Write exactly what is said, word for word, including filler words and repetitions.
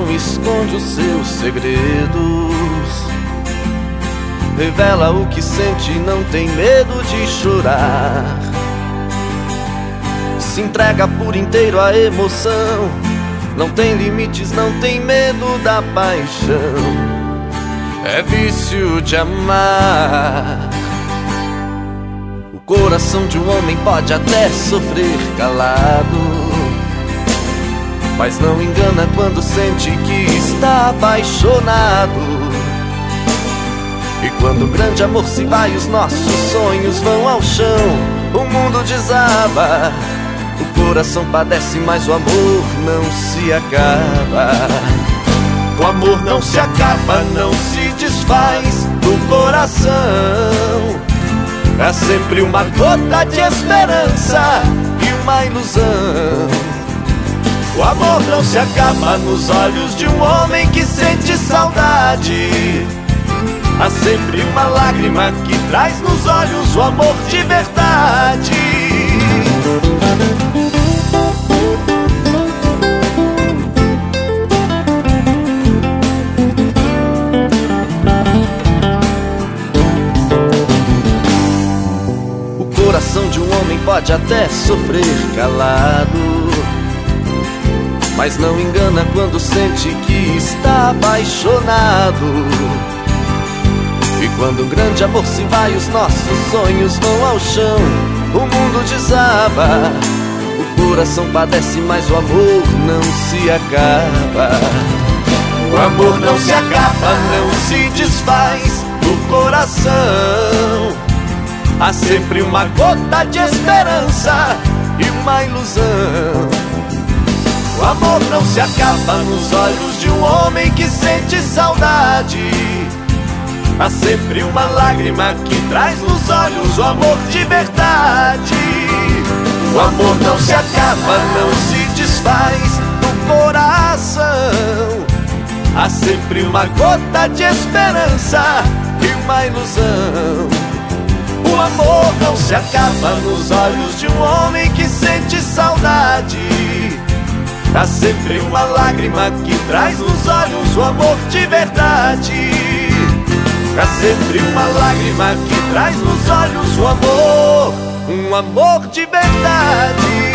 não esconde os seus segredos. Revela o que sente, não tem medo de chorar. Se entrega por inteiro à emoção, não tem limites, não tem medo da paixão. É vício de amar. O coração de um homem pode até sofrer calado, mas não engana quando sente que está apaixonado. E quando o grande amor se vai, os nossos sonhos vão ao chão, o mundo desaba. O coração padece, mas o amor não se acaba. O amor não se acaba, não se desfaz do coração. É sempre uma gota de esperança e uma ilusão. O amor não se acaba nos olhos de um homem que sente saudade. Há sempre uma lágrima que traz nos olhos o amor de verdade. O coração de um homem pode até sofrer calado, mas não engana quando sente que está apaixonado. E quando o grande amor se vai, os nossos sonhos vão ao chão, o mundo desaba. O coração padece, mas o amor não se acaba. O amor não se acaba, não se desfaz do coração. Há sempre uma gota de esperança e uma ilusão. O amor não se acaba nos olhos de um homem que sente saudade. Há sempre uma lágrima que traz nos olhos o amor de verdade. O amor não se acaba, não se desfaz do coração. Há sempre uma gota de esperança e uma ilusão. O amor não se acaba nos olhos de um homem que sente saudade. Há sempre uma lágrima que traz nos olhos o amor de verdade. Há sempre uma lágrima que traz nos olhos o amor, um amor de verdade.